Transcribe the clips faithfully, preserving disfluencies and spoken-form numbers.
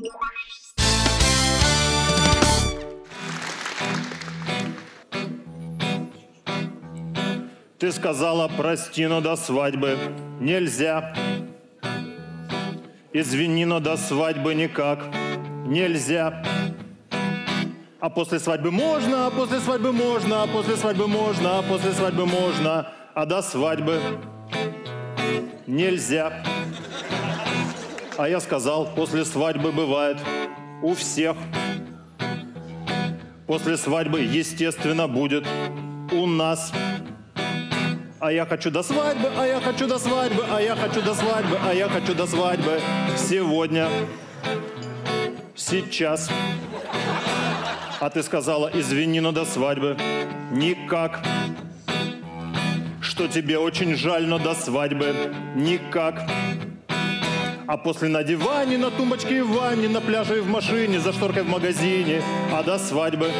Ты сказала, прости, но до свадьбы нельзя. Извини, но до свадьбы никак нельзя. А после свадьбы можно, а после свадьбы можно, а после свадьбы можно, а после свадьбы можно, а до свадьбы нельзя. А я сказал, после свадьбы бывает у всех. После свадьбы, естественно, будет у нас. А я хочу до свадьбы, а я хочу до свадьбы, а я хочу до свадьбы, а я хочу до свадьбы. Сегодня, сейчас. А ты сказала, извини, но до свадьбы никак. Что тебе очень жаль, но до свадьбы никак. А после на диване, на тумбочке и в ванне, на пляже и в машине, за шторкой в магазине. А до свадьбы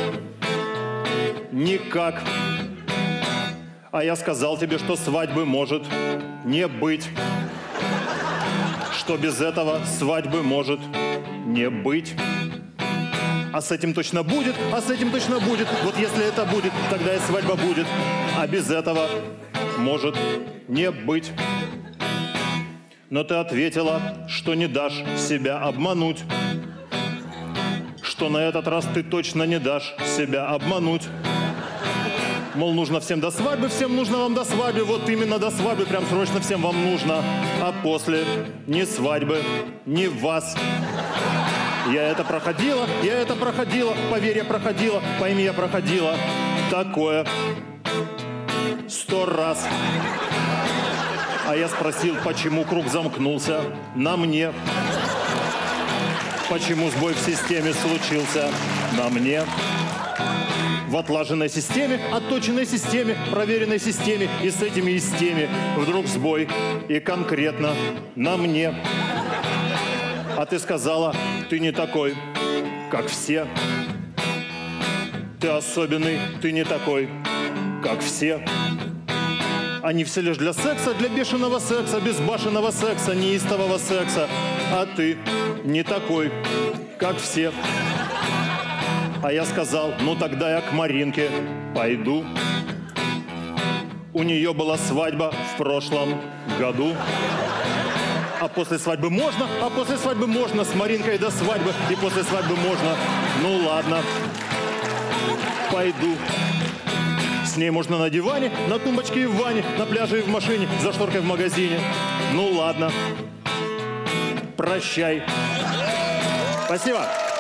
никак. А я сказал тебе, что свадьбы может не быть. Что без этого свадьбы может не быть. А с этим точно будет, а с этим точно будет. Вот если это будет, тогда и свадьба будет. А без этого может не быть. Но ты ответила, что не дашь себя обмануть. Что на этот раз ты точно не дашь себя обмануть. Мол, нужно всем до свадьбы, всем нужно вам до свадьбы. Вот именно до свадьбы, прям срочно всем вам нужно. А после ни свадьбы, ни вас. Я это проходила, я это проходила, поверь, я проходила, пойми, я проходила. Такое сто раз. А я спросил, почему круг замкнулся на мне. Почему сбой в системе случился на мне. В отлаженной системе, отточенной системе, проверенной системе и с этими и с теми. Вдруг сбой и конкретно на мне. А ты сказала, ты не такой, как все. Ты особенный, ты не такой, как все. Они все лишь для секса, для бешеного секса, безбашенного секса, неистового секса. А ты не такой, как все. А я сказал, ну тогда я к Маринке пойду. У нее была свадьба в прошлом году. А после свадьбы можно, а после свадьбы можно, с Маринкой до свадьбы, и после свадьбы можно. Ну ладно, пойду. С ней можно на диване, на тумбочке и в ванне, на пляже и в машине, за шторкой в магазине. Ну ладно, прощай. Спасибо.